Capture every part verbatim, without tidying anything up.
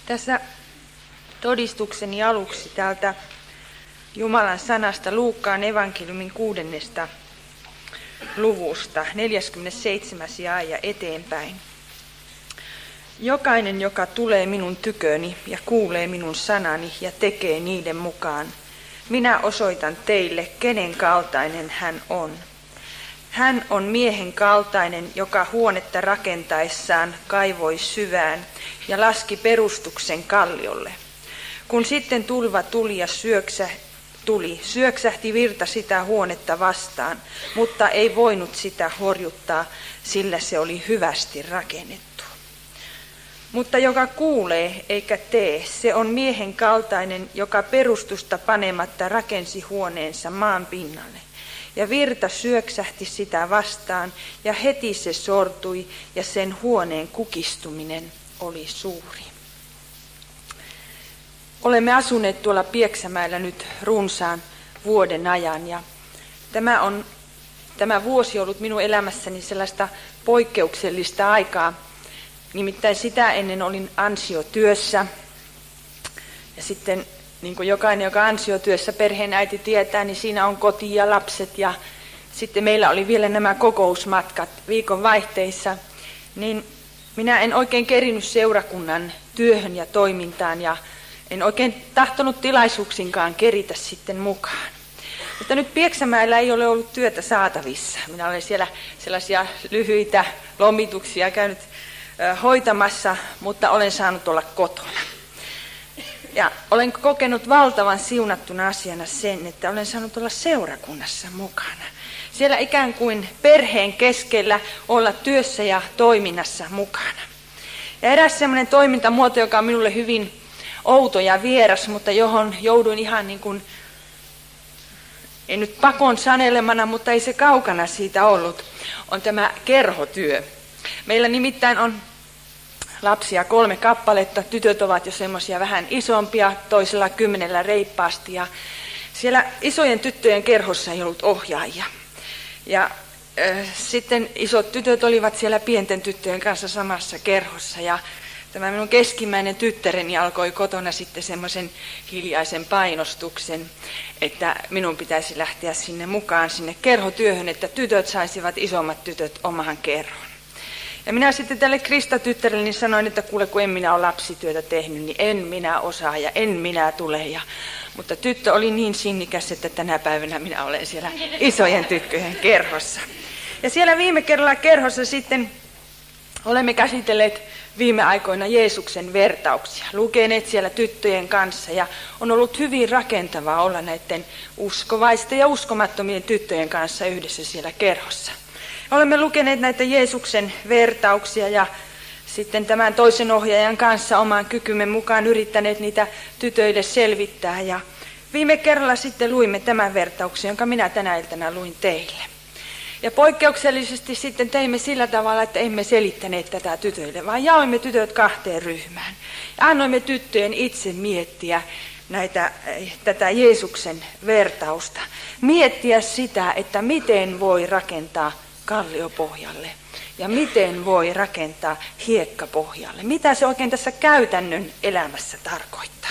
Tässä todistukseni aluksi täältä Jumalan sanasta Luukkaan evankeliumin kuudennesta luvusta, neljäskymmenesseitsemäs jae ja eteenpäin. Jokainen, joka tulee minun tyköni ja kuulee minun sanani ja tekee niiden mukaan, minä osoitan teille, kenen kaltainen hän on. Hän on miehen kaltainen, joka huonetta rakentaessaan kaivoi syvään ja laski perustuksen kalliolle. Kun sitten tulva tuli ja syöksä, tuli, syöksähti virta sitä huonetta vastaan, mutta ei voinut sitä horjuttaa, sillä se oli hyvästi rakennettu. Mutta joka kuulee eikä tee, se on miehen kaltainen, joka perustusta panematta rakensi huoneensa maan pinnalle. Ja virta syöksähti sitä vastaan, ja heti se sortui, ja sen huoneen kukistuminen oli suuri. Olemme asuneet tuolla Pieksämäellä nyt runsaan vuoden ajan, ja tämä on tämä vuosi ollut minun elämässäni sellaista poikkeuksellista aikaa. Nimittäin sitä ennen olin ansiotyössä, ja sitten niin kuin jokainen, joka ansiotyössä perheenäiti tietää, niin siinä on koti ja lapset, ja sitten meillä oli vielä nämä kokousmatkat viikon vaihteissa, niin minä en oikein kerinyt seurakunnan työhön ja toimintaan, ja en oikein tahtonut tilaisuuksinkaan keritä sitten mukaan. Mutta nyt Pieksämäellä ei ole ollut työtä saatavissa. Minä olen siellä sellaisia lyhyitä lomituksia käynyt hoitamassa, mutta olen saanut olla kotona. Ja olen kokenut valtavan siunattuna asiana sen, että olen saanut olla seurakunnassa mukana. Siellä ikään kuin perheen keskellä olla työssä ja toiminnassa mukana. Ja eräs sellainen toimintamuoto, joka on minulle hyvin outo ja vieras, mutta johon jouduin ihan niin kuin, ei nyt pakon sanelemana, mutta ei se kaukana siitä ollut, on tämä kerhotyö. Meillä nimittäin on lapsia kolme kappaletta, tytöt ovat jo semmoisia vähän isompia, toisella kymmenellä reippaasti, ja siellä isojen tyttöjen kerhossa ei ollut ohjaajia. Ja äh, sitten isot tytöt olivat siellä pienten tyttöjen kanssa samassa kerhossa, ja tämä minun keskimmäinen tyttäreni alkoi kotona sitten semmoisen hiljaisen painostuksen, että minun pitäisi lähteä sinne mukaan sinne kerhotyöhön, että tytöt saisivat isommat tytöt omaan kerhoon. Ja minä sitten tälle Krista-tyttärelleni sanoin, että kuule, kun en minä ole lapsityötä tehnyt, niin en minä osaa ja en minä tule. Ja, mutta tyttö oli niin sinnikäs, että tänä päivänä minä olen siellä isojen tyttöjen kerhossa. Ja siellä viime kerralla kerhossa sitten olemme käsitelleet viime aikoina Jeesuksen vertauksia, lukeneet siellä tyttöjen kanssa, ja on ollut hyvin rakentavaa olla näiden uskovaisten ja uskomattomien tyttöjen kanssa yhdessä siellä kerhossa. Olemme lukeneet näitä Jeesuksen vertauksia ja sitten tämän toisen ohjaajan kanssa oman kykymme mukaan yrittäneet niitä tytöille selvittää. Ja viime kerralla sitten luimme tämän vertauksen, jonka minä tänä iltana luin teille. Ja poikkeuksellisesti sitten teimme sillä tavalla, että emme selittäneet tätä tytöille, vaan jaoimme tytöt kahteen ryhmään. Ja annoimme tyttöjen itse miettiä näitä, tätä Jeesuksen vertausta. Miettiä sitä, että miten voi rakentaa kalliopohjalle ja miten voi rakentaa hiekkapohjalle. Mitä se oikein tässä käytännön elämässä tarkoittaa.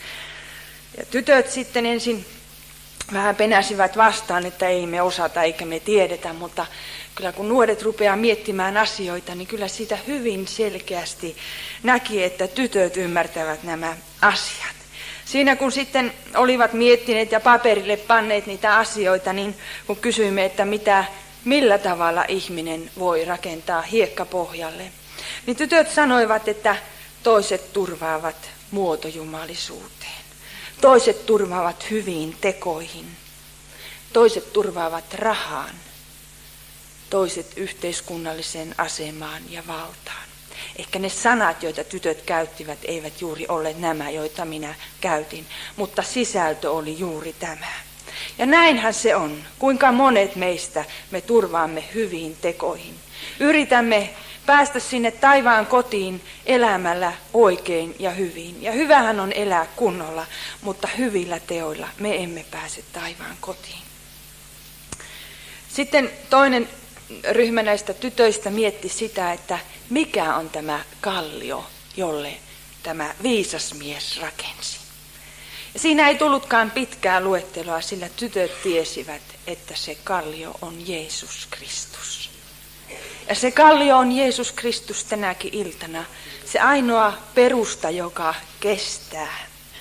Ja tytöt sitten ensin vähän penäsivät vastaan, että ei me osata eikä me tiedetä, mutta kyllä kun nuoret rupeaa miettimään asioita, niin kyllä siitä hyvin selkeästi näki, että tytöt ymmärtävät nämä asiat. Siinä kun sitten olivat miettineet ja paperille panneet niitä asioita, niin kun kysyimme, että mitä, millä tavalla ihminen voi rakentaa hiekkapohjalle, niin tytöt sanoivat, että toiset turvaavat muotojumalisuuteen. Toiset turvaavat hyviin tekoihin, toiset turvaavat rahaan, toiset yhteiskunnalliseen asemaan ja valtaan. Ehkä ne sanat, joita tytöt käyttivät, eivät juuri ole nämä, joita minä käytin, mutta sisältö oli juuri tämä. Ja näinhän se on, kuinka monet meistä me turvaamme hyviin tekoihin. Yritämme päästä sinne taivaan kotiin elämällä oikein ja hyvin. Ja hyvähän on elää kunnolla, mutta hyvillä teoilla me emme pääse taivaan kotiin. Sitten toinen ryhmä näistä tytöistä mietti sitä, että mikä on tämä kallio, jolle tämä viisas mies rakensi. Ja siinä ei tullutkaan pitkää luetteloa, sillä tytöt tiesivät, että se kallio on Jeesus Kristus. Ja se kallio on Jeesus Kristus tänäkin iltana, se ainoa perusta, joka kestää.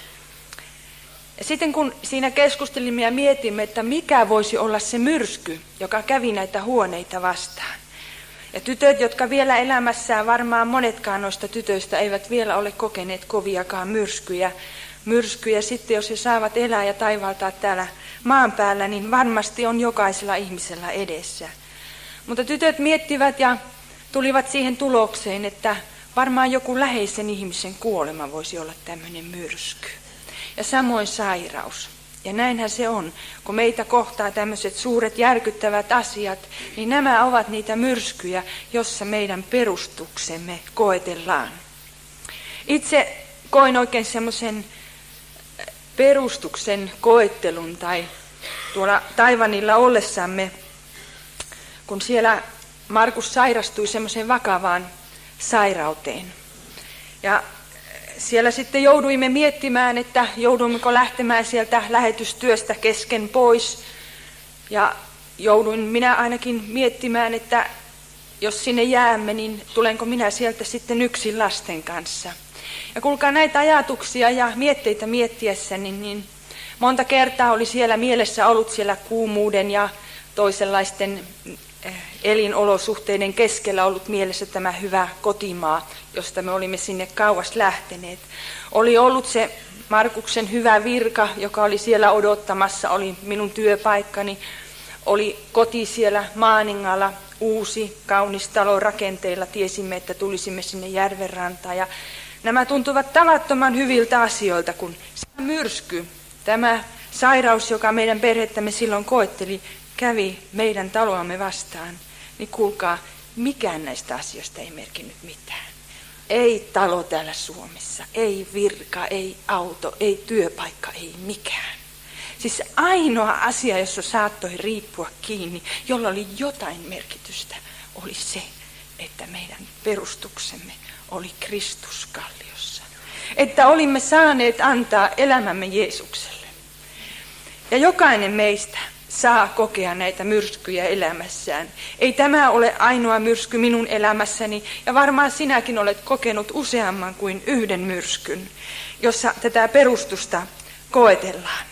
Ja sitten kun siinä keskustelimme ja mietimme, että mikä voisi olla se myrsky, joka kävi näitä huoneita vastaan. Ja tytöt, jotka vielä elämässään, varmaan monetkaan noista tytöistä eivät vielä ole kokeneet koviakaan myrskyjä. Myrskyjä sitten, jos he saavat elää ja taivaltaa täällä maan päällä, niin varmasti on jokaisella ihmisellä edessä. Mutta tytöt miettivät ja tulivat siihen tulokseen, että varmaan joku läheisen ihmisen kuolema voisi olla tämmöinen myrsky. Ja samoin sairaus. Ja näinhän se on, kun meitä kohtaa tämmöiset suuret järkyttävät asiat, niin nämä ovat niitä myrskyjä, jossa meidän perustuksemme koetellaan. Itse koin oikein semmoisen perustuksen koettelun tai tuolla Taiwanilla ollessamme, kun siellä Markus sairastui semmoiseen vakavaan sairauteen. Ja siellä sitten jouduimme miettimään, että jouduimmeko lähtemään sieltä lähetystyöstä kesken pois. Ja jouduin minä ainakin miettimään, että jos sinne jäämme, niin tulenko minä sieltä sitten yksin lasten kanssa. Ja kuulkaa näitä ajatuksia ja mietteitä miettiessäni, niin monta kertaa oli siellä mielessä ollut siellä kuumuuden ja toisenlaisten elinolosuhteiden keskellä ollut mielessä tämä hyvä kotimaa, josta me olimme sinne kauas lähteneet. Oli ollut se Markuksen hyvä virka, joka oli siellä odottamassa, oli minun työpaikkani, oli koti siellä Maaningalla, uusi kaunis talo rakenteilla, tiesimme, että tulisimme sinne järvenrantaan. Ja nämä tuntuvat tavattoman hyviltä asioilta, kun se myrsky, tämä sairaus, joka meidän perhettämme silloin koetteli, kävi meidän taloamme vastaan, niin kuulkaa, mikään näistä asioista ei merkinnyt mitään. Ei talo täällä Suomessa, ei virka, ei auto, ei työpaikka, ei mikään. Siis ainoa asia, jossa saattoi riippua kiinni, jolla oli jotain merkitystä, oli se, että meidän perustuksemme oli Kristus kalliossa. Että olimme saaneet antaa elämämme Jeesukselle. Ja jokainen meistä saa kokea näitä myrskyjä elämässään. Ei tämä ole ainoa myrsky minun elämässäni, ja varmaan sinäkin olet kokenut useamman kuin yhden myrskyn, jossa tätä perustusta koetellaan.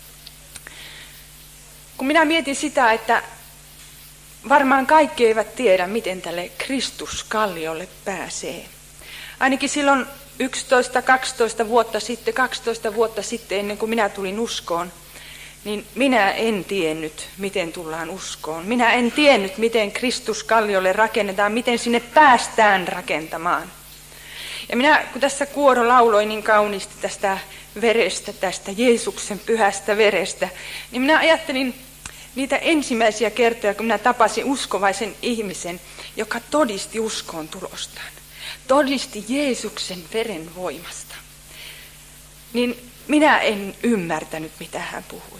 Kun minä mietin sitä, että varmaan kaikki eivät tiedä, miten tälle Kristuskalliolle pääsee. Ainakin silloin yksitoista kaksitoista vuotta sitten, kaksitoista vuotta sitten ennen kuin minä tulin uskoon, niin minä en tiennyt, miten tullaan uskoon. Minä en tiennyt, miten Kristuskalliolle rakennetaan, miten sinne päästään rakentamaan. Ja minä, kun tässä kuoro lauloi niin kauniisti tästä verestä, tästä Jeesuksen pyhästä verestä, niin minä ajattelin niitä ensimmäisiä kertoja, kun minä tapasin uskovaisen ihmisen, joka todisti uskoon tulostaan. Todisti Jeesuksen veren voimasta. Niin minä en ymmärtänyt, mitä hän puhui.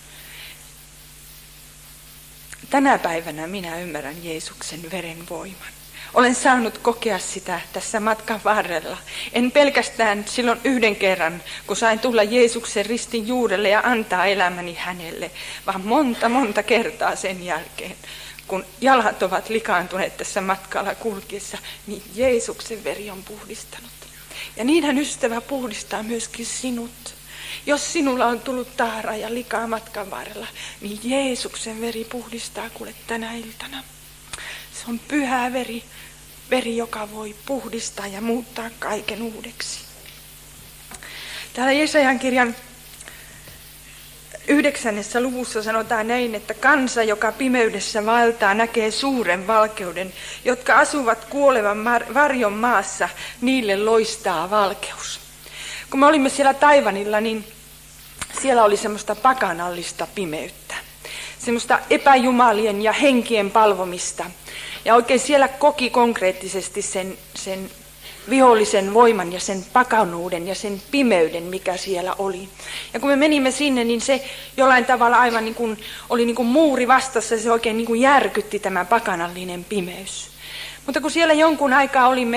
Tänä päivänä minä ymmärrän Jeesuksen veren voiman. Olen saanut kokea sitä tässä matkan varrella. En pelkästään silloin yhden kerran, kun sain tulla Jeesuksen ristin juurelle ja antaa elämäni hänelle, vaan monta, monta kertaa sen jälkeen, kun jalat ovat likaantuneet tässä matkalla kulkiessa, niin Jeesuksen veri on puhdistanut. Ja niinhän ystävä puhdistaa myöskin sinut. Jos sinulla on tullut tahra ja likaa matkan varrella, niin Jeesuksen veri puhdistaa kuule tänä iltana. Se on pyhä veri, veri, joka voi puhdistaa ja muuttaa kaiken uudeksi. Täällä Jesajan kirjan yhdeksännessä luvussa sanotaan näin, että kansa, joka pimeydessä vaeltaa, näkee suuren valkeuden, jotka asuvat kuolevan varjon maassa, niille loistaa valkeus. Kun me olimme siellä Taiwanilla, niin siellä oli semmoista pakanallista pimeyttä, semmoista epäjumalien ja henkien palvomista. Ja oikein siellä koki konkreettisesti sen, sen vihollisen voiman ja sen pakanuuden ja sen pimeyden, mikä siellä oli. Ja kun me menimme sinne, niin se jollain tavalla aivan niin kuin, oli niin kuin muuri vastassa, se oikein niin kuin järkytti tämä pakanallinen pimeys. Mutta kun siellä jonkun aikaa olimme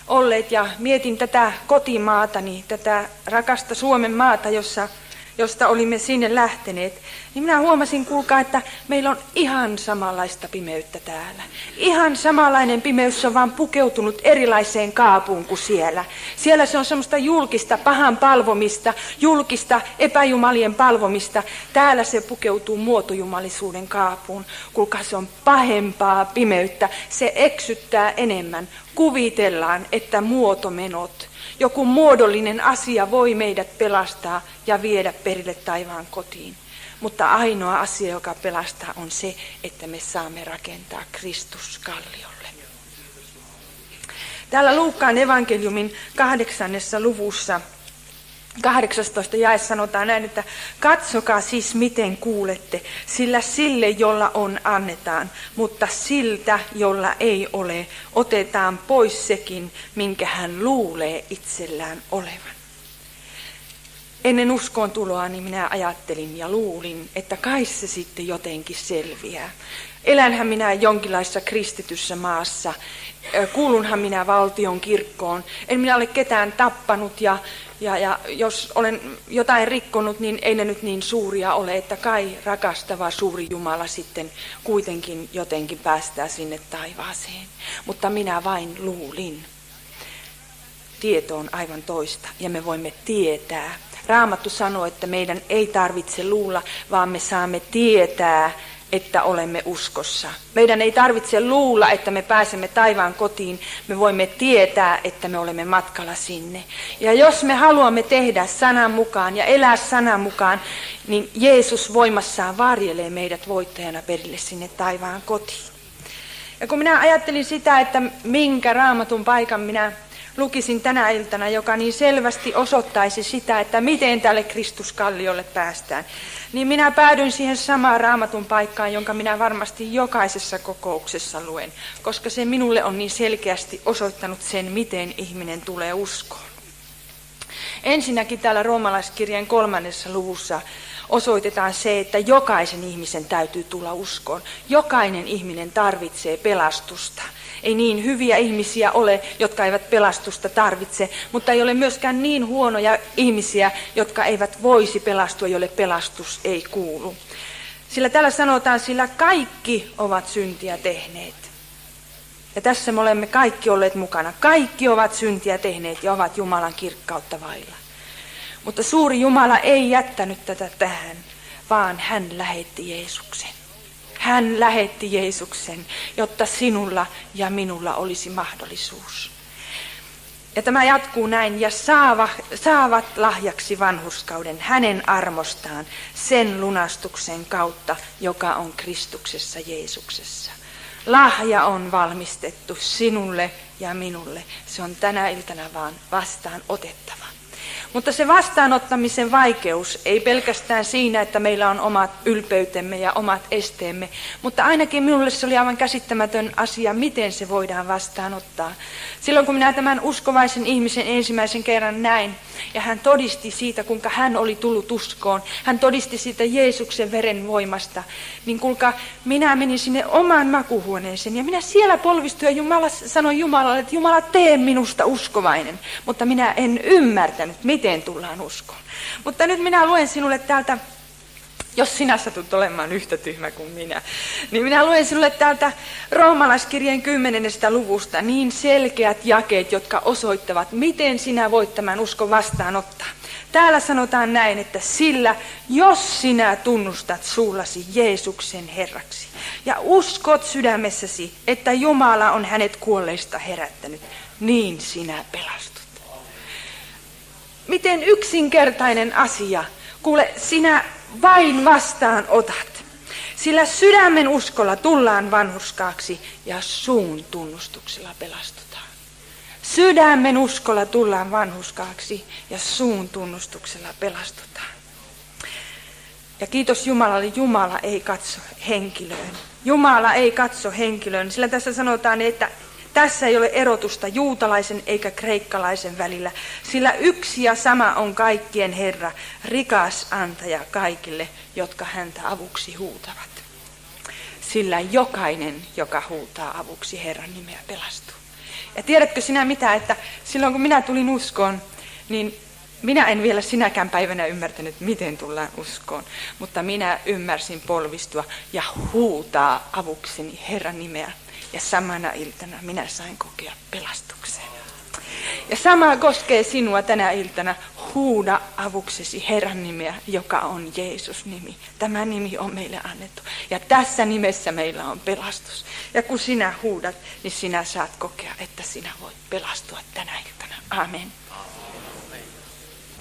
olleet ja mietin tätä kotimaatani, tätä rakasta Suomen maata, jossa, josta olimme sinne lähteneet, niin minä huomasin, kuulkaa, että meillä on ihan samanlaista pimeyttä täällä. Ihan samanlainen pimeys on vaan pukeutunut erilaiseen kaapuun kuin siellä. Siellä se on semmoista julkista pahan palvomista, julkista epäjumalien palvomista. Täällä se pukeutuu muotojumalisuuden kaapuun. Kuulkaa, se on pahempaa pimeyttä. Se eksyttää enemmän. Kuvitellaan, että muotomenot, joku muodollinen asia voi meidät pelastaa ja viedä perille taivaan kotiin. Mutta ainoa asia, joka pelastaa, on se, että me saamme rakentaa Kristus kalliolle. Täällä Luukkaan evankeliumin kahdeksannessa luvussa, kahdeksastoista jae sanotaan näin, että katsokaa siis miten kuulette, sillä sille, jolla on, annetaan, mutta siltä, jolla ei ole, otetaan pois sekin, minkä hän luulee itsellään olevan. Ennen uskoon tuloa niin minä ajattelin ja luulin, että kai se sitten jotenkin selviää. Elänhän minä jonkinlaisessa kristityssä maassa, kuulunhan minä valtion kirkkoon, en minä ole ketään tappanut ja, ja, ja jos olen jotain rikkonut, niin ei ne nyt niin suuria ole, että kai rakastava suuri Jumala sitten kuitenkin jotenkin päästää sinne taivaaseen. Mutta minä vain luulin. Tieto on aivan toista ja me voimme tietää. Raamattu sanoo, että meidän ei tarvitse luulla, vaan me saamme tietää, että olemme uskossa. Meidän ei tarvitse luulla, että me pääsemme taivaan kotiin. Me voimme tietää, että me olemme matkalla sinne. Ja jos me haluamme tehdä sanan mukaan ja elää sanan mukaan, niin Jeesus voimassaan varjelee meidät voittajana perille sinne taivaan kotiin. Ja kun minä ajattelin sitä, että minkä raamatun paikan minä lukisin tänä iltana, joka niin selvästi osoittaisi sitä, että miten tälle Kristuskalliolle päästään, niin minä päädyin siihen samaan raamatun paikkaan, jonka minä varmasti jokaisessa kokouksessa luen, koska se minulle on niin selkeästi osoittanut sen, miten ihminen tulee uskoon. Ensinnäkin täällä roomalaiskirjeen kolmannessa luvussa osoitetaan se, että jokaisen ihmisen täytyy tulla uskoon. Jokainen ihminen tarvitsee pelastusta. Ei niin hyviä ihmisiä ole, jotka eivät pelastusta tarvitse, mutta ei ole myöskään niin huonoja ihmisiä, jotka eivät voisi pelastua, joille pelastus ei kuulu. Sillä täällä sanotaan, sillä kaikki ovat syntiä tehneet. Ja tässä me olemme kaikki olleet mukana. Kaikki ovat syntiä tehneet ja ovat Jumalan kirkkautta vailla. Mutta suuri Jumala ei jättänyt tätä tähän, vaan hän lähetti Jeesuksen. Hän lähetti Jeesuksen, jotta sinulla ja minulla olisi mahdollisuus. Ja tämä jatkuu näin, ja saava, saavat lahjaksi vanhurskauden hänen armostaan sen lunastuksen kautta, joka on Kristuksessa Jeesuksessa. Lahja on valmistettu sinulle ja minulle. Se on tänä iltana vaan vastaan otettava. Mutta se vastaanottamisen vaikeus ei pelkästään siinä, että meillä on omat ylpeytemme ja omat esteemme, mutta ainakin minulle se oli aivan käsittämätön asia, miten se voidaan vastaanottaa. Silloin kun minä tämän uskovaisen ihmisen ensimmäisen kerran näin, ja hän todisti siitä, kuinka hän oli tullut uskoon, hän todisti siitä Jeesuksen veren voimasta, niin kuulkaa, minä menin sinne omaan makuhuoneeseen, ja minä siellä polvistuin, ja Jumala sanoi Jumalalle, että Jumala, tee minusta uskovainen, mutta minä en ymmärtänyt, miten tullaan uskoon. Mutta nyt minä luen sinulle täältä, jos sinä satut olemaan yhtä tyhmä kuin minä, niin minä luen sinulle täältä roomalaiskirjeen kymmenennestä luvusta niin selkeät jakeet, jotka osoittavat, miten sinä voit tämän uskon vastaanottaa. Täällä sanotaan näin, että sillä, jos sinä tunnustat suullasi Jeesuksen Herraksi ja uskot sydämessäsi, että Jumala on hänet kuolleista herättänyt, niin sinä pelastut. Miten yksinkertainen asia, kuule, sinä vain vastaan otat. Sillä sydämen uskolla tullaan vanhurskaaksi ja suun tunnustuksella pelastutaan. Sydämen uskolla tullaan vanhurskaaksi ja suun tunnustuksella pelastutaan. Ja kiitos Jumalalle, Jumala ei katso henkilöön. Jumala ei katso henkilöön, sillä tässä sanotaan, että tässä ei ole erotusta juutalaisen eikä kreikkalaisen välillä, sillä yksi ja sama on kaikkien Herra, rikas antaja kaikille, jotka häntä avuksi huutavat. Sillä jokainen, joka huutaa avuksi Herran nimeä, pelastuu. Ja tiedätkö sinä mitä, että silloin kun minä tulin uskoon, niin minä en vielä sinäkään päivänä ymmärtänyt, miten tullaan uskoon. Mutta minä ymmärsin polvistua ja huutaa avukseni Herran nimeä. Ja samana iltana minä sain kokea pelastukseen. Ja sama koskee sinua tänä iltana. Huuda avuksesi Herran nimeä, joka on Jeesus nimi. Tämä nimi on meille annettu. Ja tässä nimessä meillä on pelastus. Ja kun sinä huudat, niin sinä saat kokea, että sinä voit pelastua tänä iltana. Amen.